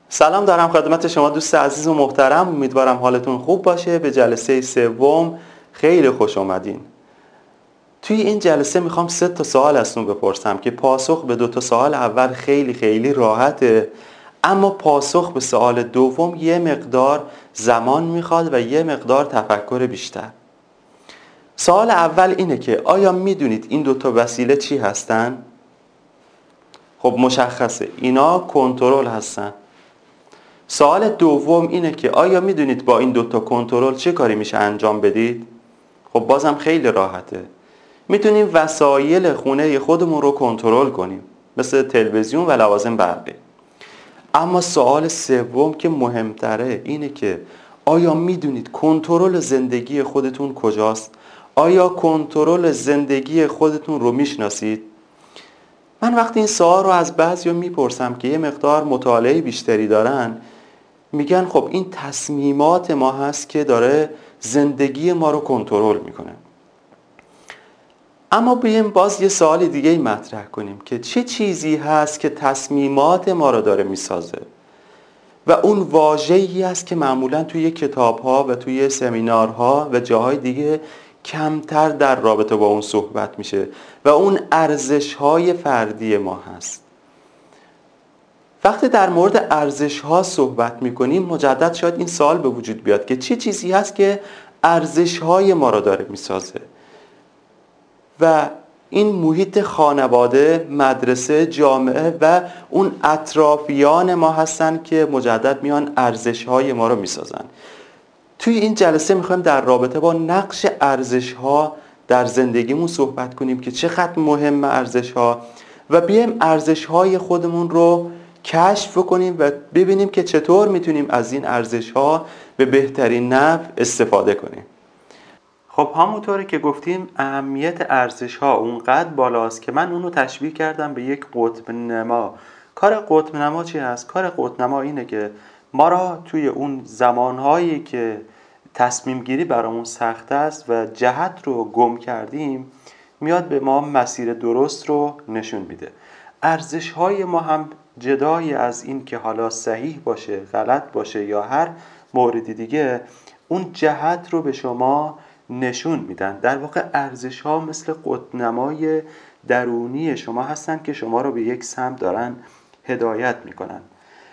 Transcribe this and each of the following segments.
سلام دارم خدمت شما دوست عزیز و محترم. امیدوارم حالتون خوب باشه. به جلسه سوم خیلی خوش اومدین. توی این جلسه میخوام 3 تا سوال ازتون بپرسم که پاسخ به 2 تا سوال اول خیلی راحته، اما پاسخ به سوال دوم یه مقدار زمان میخواد و یه مقدار تفکر بیشتر. سوال اول اینه که آیا میدونید این 2 تا وسیله چی هستن؟ خب مشخصه، اینا کنترل هستن. سوال دوم اینه که آیا میدونید با این 2 تا کنترل چه کاری میشه انجام بدید؟ خب بازم خیلی راحته. میتونیم وسایل خونه خودمون رو کنترل کنیم، مثل تلویزیون و لوازم برقی. اما سوال سوم که مهمتره اینه که آیا میدونید کنترل زندگی خودتون کجاست؟ آیا کنترل زندگی خودتون رو میشناسید؟ من وقتی این سوال رو از بعضیا میپرسم که یه مقدار مطالعه بیشتری دارن، میگن خب این تصمیمات ما هست که داره زندگی ما رو کنترل میکنه. اما بیایم باز یه سوال دیگه مطرح کنیم که چه چیزی هست که تصمیمات ما رو داره میسازه؟ و اون واژه‌ای هست که معمولاً توی کتاب‌ها و توی سمینارها و جاهای دیگه کمتر در رابطه با اون صحبت میشه و اون ارزش‌های فردی ما هست. وقتی در مورد ارزش‌ها صحبت می‌کنیم مجدد شاید این سوال به وجود بیاد که چه چیزی هست که ارزش‌های ما را داره می‌سازه؟ و این محیط خانواده، مدرسه، جامعه و اون اطرافیان ما هستن که مجدد میان ارزش‌های ما رو می‌سازن. توی این جلسه می‌خوایم در رابطه با نقش ارزش‌ها در زندگیمون صحبت کنیم که چقدر مهمه ارزش‌ها و بیایم ارزش‌های خودمون رو کشف کنیم و ببینیم که چطور میتونیم از این ارزش‌ها به بهترین نحو استفاده کنیم. خب همونطوری که گفتیم اهمیت ارزش‌ها اونقدر بالاست که من اونو تشبیه کردم به یک قطب نما. کار قطب نما چی هست؟ کار قطب نما اینه که ما را توی اون زمانهایی که تصمیم گیری برامون سخت است و جهت رو گم کردیم میاد به ما مسیر درست رو نشون میده. ارزش‌های ما هم جدای از این که حالا صحیح باشه، غلط باشه یا هر موردی دیگه، اون جهت رو به شما نشون میدن. در واقع ارزش‌ها مثل قطب‌نمای درونی شما هستن که شما رو به یک سمت دارن هدایت میکنن.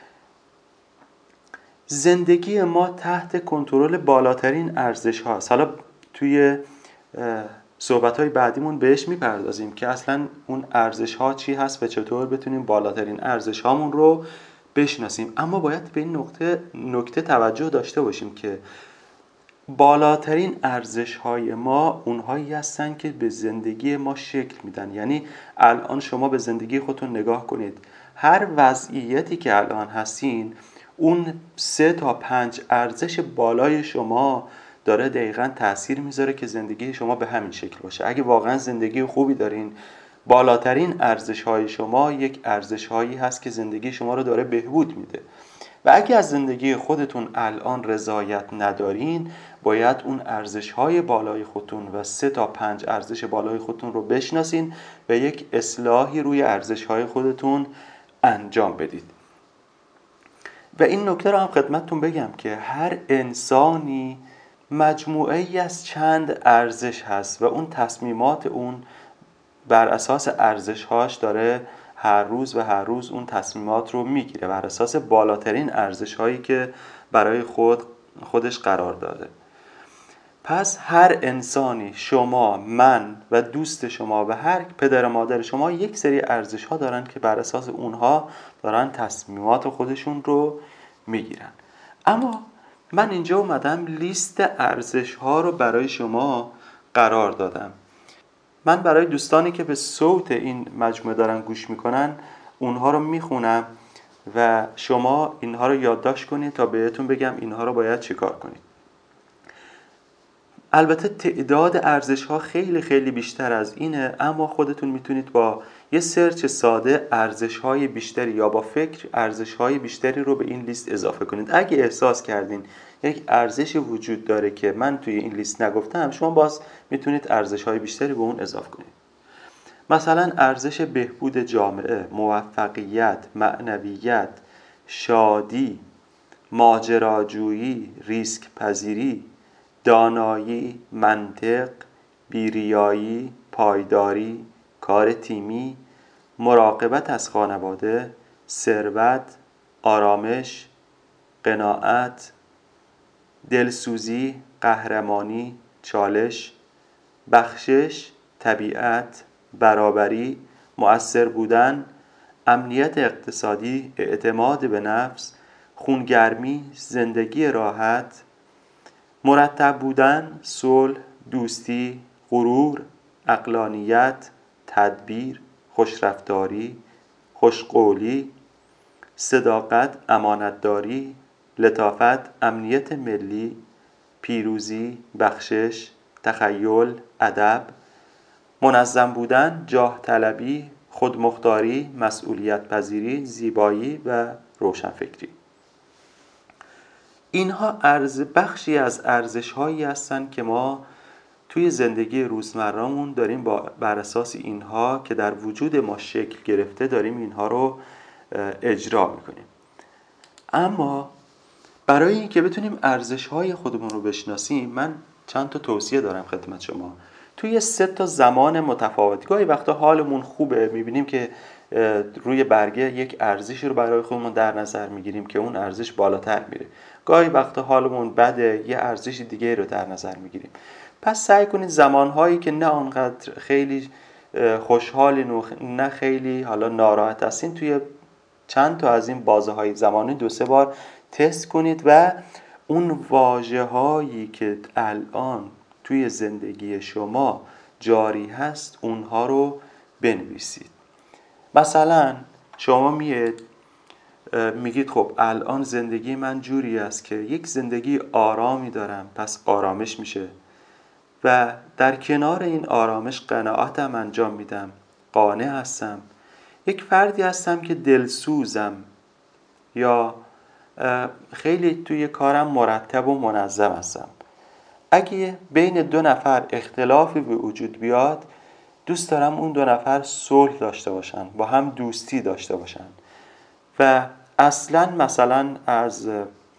زندگی ما تحت کنترل بالاترین ارزش هاست. حالا توی صحبت‌های بعدیمون بهش میپردازیم که اصلا اون ارزش ها چی هست و چطور بتونیم بالاترین ارزش هامون رو بشناسیم. اما باید به این نکته توجه داشته باشیم که بالاترین ارزش های ما اونهایی هستن که به زندگی ما شکل میدن. یعنی الان شما به زندگی خودتون نگاه کنید، هر وضعیتی که الان هستین اون 3 تا 5 ارزش بالای شما داره دقیقاً تأثیر میذاره که زندگی شما به همین شکل باشه. اگه واقعاً زندگی خوبی دارین، بالاترین ارزش های شما یک ارزش هایی هست که زندگی شما رو داره بهبود میده. و اگه از زندگی خودتون الان رضایت ندارین، باید اون ارزش‌های بالای خودتون و 3 تا 5 ارزش بالای خودتون رو بشناسین و یک اصلاحی روی ارزش‌های خودتون انجام بدید. و این نکته رو هم خدمتتون بگم که هر انسانی مجموعه‌ای از چند ارزش هست و اون تصمیمات اون بر اساس ارزش‌هاش داره هر روز اون تصمیمات رو میگیره بر اساس بالاترین ارزش‌هایی که برای خودش قرار داده. پس هر انسانی، شما، من و دوست شما و هر پدر و مادر شما، یک سری ارزش‌ها دارن که بر اساس اونها دارن تصمیمات خودشون رو میگیرن. اما من اینجا اومدم لیست ارزش‌ها رو برای شما قرار دادم. من برای دوستانی که به صوت این مجموعه دارن گوش میکنن اونها رو میخونم و شما اینها رو یادداشت کنید تا بهتون بگم اینها رو باید چیکار کنید. البته تعداد ارزش‌ها خیلی بیشتر از اینه، اما خودتون میتونید با یه سرچ ساده ارزش‌های بیشتری یا با فکر ارزش‌های بیشتری رو به این لیست اضافه کنید. اگه احساس کردین یک ارزشی وجود داره که من توی این لیست نگفتم، شما باز میتونید ارزش‌های بیشتری به اون اضافه کنید. مثلا ارزش بهبود جامعه، موفقیت، معنویت، شادی، ماجراجویی، ریسک پذیری، دانایی، منطق، بیریایی، پایداری، کار تیمی، مراقبت از خانواده، ثروت، آرامش، قناعت، دلسوزی، قهرمانی، چالش، بخشش، طبیعت، برابری، مؤثر بودن، امنیت اقتصادی، اعتماد به نفس، خونگرمی، زندگی راحت، مرتب بودن، صلح، دوستی، غرور، عقلانیت، تدبیر، خوشرفتاری، خوشقولی، صداقت، امانتداری، لطافت، امنیت ملی، پیروزی، بخشش، تخیل، ادب، منظم بودن، جاه طلبی، خودمختاری، مسئولیت پذیری، زیبایی و روشنفکری. اینها بخشی از ارزش‌هایی هستند که ما توی زندگی روزمره‌مون داریم بر اساس اینها که در وجود ما شکل گرفته داریم اینها رو اجرا میکنیم. اما برای اینکه بتونیم ارزش‌های خودمون رو بشناسیم، من چند تا توصیه دارم خدمت شما. توی 3 زمان متفاوت، گاهی وقتا حالمون خوبه، میبینیم که روی برگه یک ارزشی رو برای خودمون در نظر میگیریم که اون ارزش بالاتر میره. گاهی وقتا حالمون بده، یه ارزش دیگه رو در نظر میگیریم. پس سعی کنید زمانهایی که نه آنقدر خیلی خوشحالین و نه خیلی حالا ناراحت هستین، توی چند تا از این بازه‌های زمانی 2-3 بار تست کنید و اون واژه‌هایی که الان توی زندگی شما جاری هست اونها رو بنویسید. مثلا شما میگید خب الان زندگی من جوری است که یک زندگی آرامی دارم، پس آرامش میشه و در کنار این آرامش قناعتم انجام میدم، قانع هستم، یک فردی هستم که دلسوزم یا خیلی توی کارم مرتب و منظم هستم. اگه بین 2 نفر اختلافی به وجود بیاد، دوست دارم اون 2 نفر صلح داشته باشن، با هم دوستی داشته باشن و اصلا مثلا از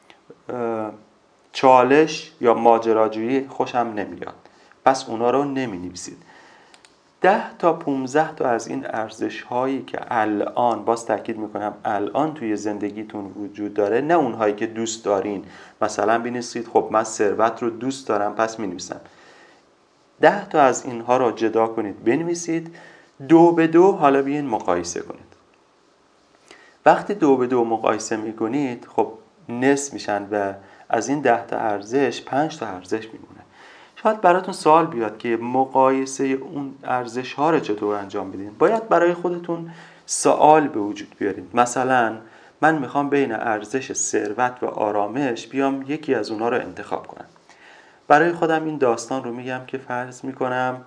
چالش یا ماجراجویی خوشم نمیاد، پس اونا رو نمی نویسید. 10 تا 15 تا از این ارزش هایی که الان، باز تاکید میکنم الان توی زندگیتون وجود داره، نه اونهایی که دوست دارین. مثلا بنویسید خب من ثروت رو دوست دارم پس مینویسم. 10 تا از اینها رو جدا کنید بنویسید، 2 به 2 حالا بیاین مقایسه کنید. وقتی 2 به 2 مقایسه میکنید خب نصف میشن و از این 10 تا ارزش 5 تا ارزش میمونه. شاید براتون سوال بیاد که مقایسه اون ارزش ها رو چطور انجام بدین. باید برای خودتون سوال به وجود بیارید. مثلا من میخوام بین ارزش ثروت و آرامش بیام یکی از اونها رو انتخاب کنم. برای خودم این داستان رو میگم که فرض میکنم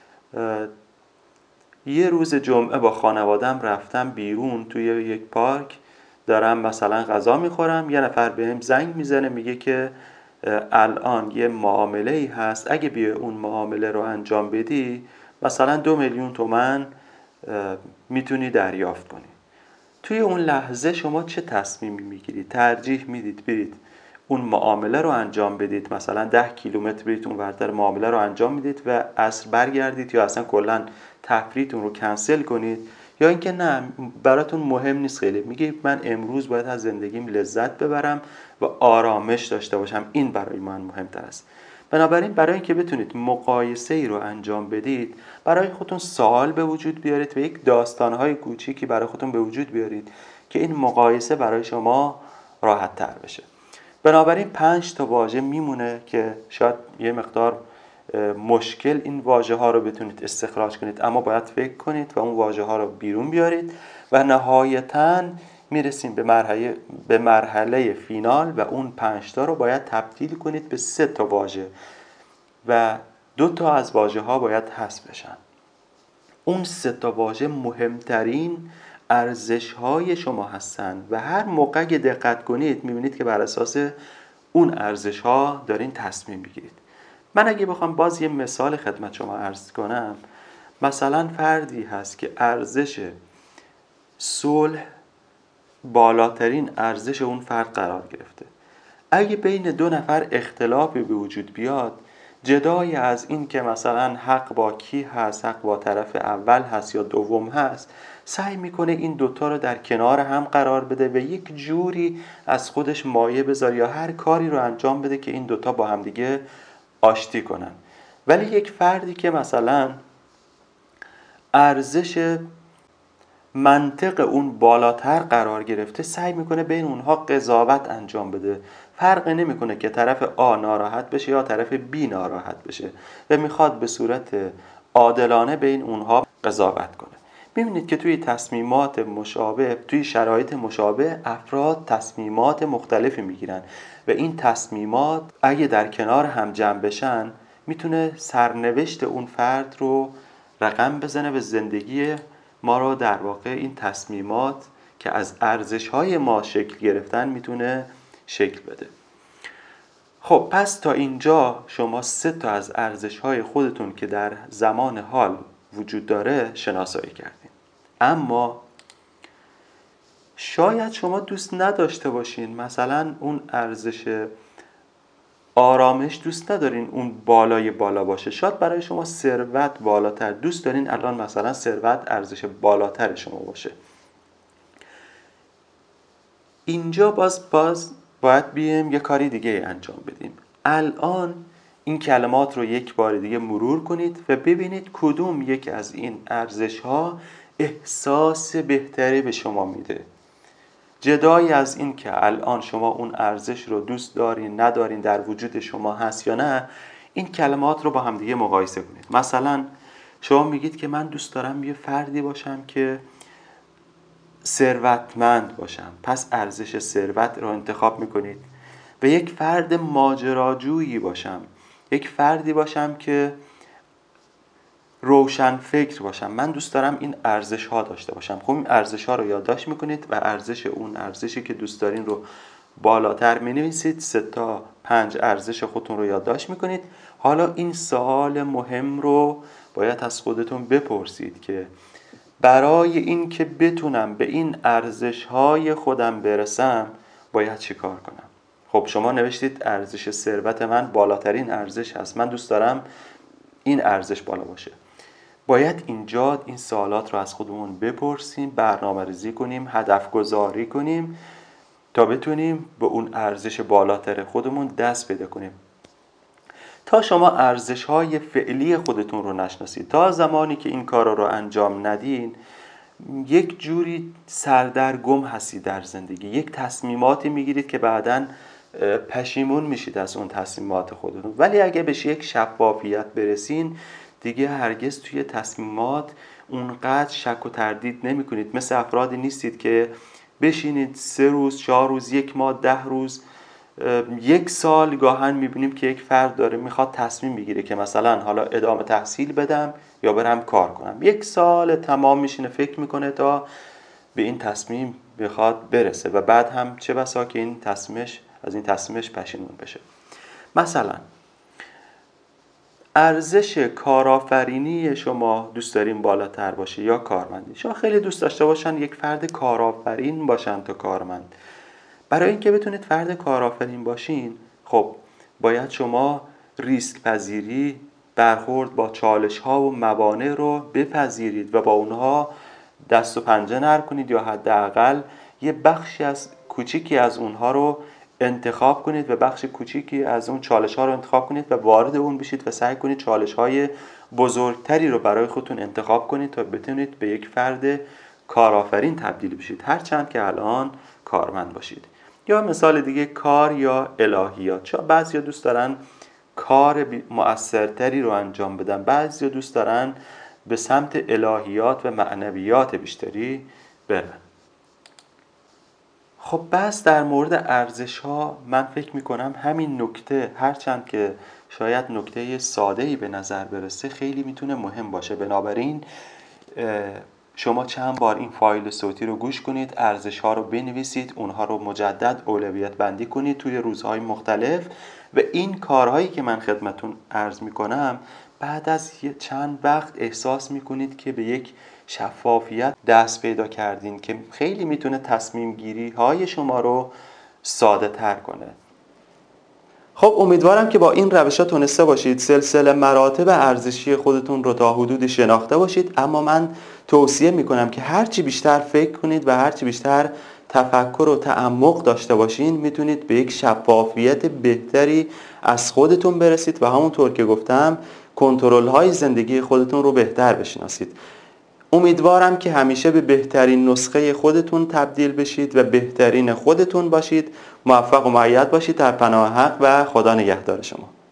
یه روز جمعه با خانوادم رفتم بیرون توی یک پارک، دارم مثلا غذا میخورم، یه نفر بهم زنگ میزنه میگه که الان یه معامله‌ای هست، اگه بیا اون معامله رو انجام بدی مثلا 2 میلیون تومان میتونی دریافت کنی. توی اون لحظه شما چه تصمیمی میگیرید؟ ترجیح میدید برید اون معامله رو انجام بدید، مثلا 10 کیلومتر برید اون ورتر معامله رو انجام میدید و عصر برگردید، یا اصلا کلا تفریحتون رو کنسل کنید، یا اینکه نه براتون مهم نیست خیلی، میگید من امروز باید از زندگیم لذت ببرم و آرامش داشته باشم، این برای من مهمتر است. بنابراین برای اینکه بتونید مقایسه ای رو انجام بدید، برای خودتون سوال به وجود بیارید و یک داستان‌های کوچیکی برای خودتون به وجود بیارید که این مقایسه برای شما راحت تر بشه. بنابراین 5 تا واژه میمونه که شاید یه مقدار مشکل این واژه ها رو بتونید استخراج کنید، اما باید فکر کنید و اون واژه ها رو بیرون بیارید و نهایتاً میرسیم به مرحله فینال و اون 5 تا رو باید تبدیل کنید به 3 تا واژه و 2 تا از واژه ها باید حذف بشن. اون 3 تا واژه مهمترین ارزش های شما هستن و هر موقع که دقت کنید میبینید که بر اساس اون ارزش ها دارین تصمیم بگیرید. من اگه بخوام باز یه مثال خدمت شما عرض کنم، مثلا فردی هست که ارزش صلح بالاترین ارزش اون فرد قرار گرفته. اگه بین دو نفر اختلافی به وجود بیاد، جدای از این که مثلا حق با کی هست، حق با طرف اول هست یا دوم هست، سعی میکنه این دوتا رو در کنار هم قرار بده و یک جوری از خودش مایه بذاره یا هر کاری رو انجام بده که این دوتا با همدیگه آشتی کنن. ولی یک فردی که مثلا ارزش منطق اون بالاتر قرار گرفته، سعی میکنه بین اونها قضاوت انجام بده. فرق نمیکنه که طرف آ ناراحت بشه یا طرف بی ناراحت بشه و میخواد به صورت عادلانه بین اونها قضاوت کنه. میبینید که توی تصمیمات مشابه، توی شرایط مشابه، افراد تصمیمات مختلفی میگیرن و این تصمیمات اگه در کنار هم جمع بشن میتونه سرنوشت اون فرد رو رقم بزنه و زندگی ما رو در واقع این تصمیمات که از ارزش‌های ما شکل گرفتن میتونه شکل بده. خب پس تا اینجا شما 3 تا از ارزش‌های خودتون که در زمان حال وجود داره شناسایی کردین. اما شاید شما دوست نداشته باشین مثلا اون ارزش آرامش دوست ندارین اون بالای بالا باشه. شاید برای شما ثروت بالاتر، دوست دارین الان مثلا ثروت ارزش بالاتر شما باشه. اینجا باز باید بیایم یه کاری دیگه انجام بدیم. الان این کلمات رو یک بار دیگه مرور کنید و ببینید کدوم یک از این ارزش‌ها احساس بهتری به شما میده. جدایی از این که الان شما اون ارزش رو دوست دارین ندارین، در وجود شما هست یا نه، این کلمات رو با هم دیگه مقایسه کنید. مثلا شما میگید که من دوست دارم یه فردی باشم که ثروتمند باشم، پس ارزش ثروت رو انتخاب میکنید. و یک فرد ماجراجویی باشم، یک فردی باشم که روشن فکر باشم، من دوست دارم این ارزش ها داشته باشم. خب این ارزش ها رو یادداشت میکنید و اون ارزشی که دوست دارین رو بالاتر مینویسید. 3 تا 5 ارزش خودتون رو یادداشت میکنید. حالا این سوال مهم رو باید از خودتون بپرسید که برای این که بتونم به این ارزش های خودم برسم باید چی کار کنم؟ خب شما نوشتید ارزش ثروت من بالاترین ارزش هست، من دوست دارم این ارزش بالا باشه. باید اینجا این سوالات رو از خودمون بپرسیم، برنامه‌ریزی کنیم، هدف گذاری کنیم تا بتونیم به اون ارزش بالاتر خودمون دست پیدا کنیم. تا شما ارزش‌های فعلی خودتون رو نشناسید، تا زمانی که این کار رو انجام ندین، یک جوری سردرگم هستید در زندگی. یک تصمیماتی میگیرید که بعداً پشیمون میشید از اون تصمیمات خودتون. ولی اگه بشه یک شفافیت برسین، دیگه هرگز توی تصمیمات اونقدر شک و تردید نمی کنید. مثل افرادی نیستید که بشینید 3 روز، 4 روز، 1 ماه، 10 روز، 1 سال گاهن میبینیم که یک فرد داره میخواد تصمیم بگیره که مثلا حالا ادامه تحصیل بدم یا برم کار کنم. 1 سال تمام میشینه فکر میکنه تا به این تصمیم بخواد برسه و بعد هم چه بسا که از این تصمیمش پشیمون بشه. مثلا ارزش کارآفرینی شما دوست دارین بالاتر باشه یا کارمندی؟ شما خیلی دوست داشته باشن یک فرد کارآفرین باشن تا کارمند. برای اینکه بتونید فرد کارآفرین باشین، خب باید شما ریسک پذیری، برخورد با چالش ها و موانع رو بپذیرید و با اونها دست و پنجه نرم کنید یا حداقل یه بخشی از کوچیکی از اونها رو انتخاب کنید و بخش کوچیکی از اون چالش ها رو انتخاب کنید و وارد اون بشید و سعی کنید چالش های بزرگتری رو برای خودتون انتخاب کنید تا بتونید به یک فرد کارآفرین تبدیل بشید، هرچند که الان کارمند باشید. یا مثال دیگه کار یا الهیات. چون بعضیا دوست دارن کار مؤثرتری رو انجام بدن، بعضیا دوست دارن به سمت الهیات و معنویات بیشتری برن. خب بس در مورد ارزش ها من فکر میکنم همین نکته، هرچند که شاید نکته ساده‌ای به نظر برسه، خیلی میتونه مهم باشه. بنابراین شما چند بار این فایل صوتی رو گوش کنید، ارزش ها رو بنویسید، اونها رو مجدد اولویت بندی کنید توی روزهای مختلف و این کارهایی که من خدمتون عرض میکنم بعد از چند وقت احساس میکنید که به یک شفافیت دست پیدا کردین که خیلی میتونه تصمیم گیری های شما رو ساده تر کنه. خب امیدوارم که با این روش‌ها تونسته باشید سلسله مراتب ارزشی خودتون رو تا حدودی شناخته باشید، اما من توصیه میکنم که هرچی بیشتر فکر کنید و هرچی بیشتر تفکر و تعمق داشته باشین میتونید به یک شفافیت بهتری از خودتون برسید و همونطور که گفتم کنترل های زندگی خودتون رو بهتر بشناسید. امیدوارم که همیشه به بهترین نسخه خودتون تبدیل بشید و بهترین خودتون باشید. موفق و مؤید باشید. در پناه حق و خدا نگهدار شما.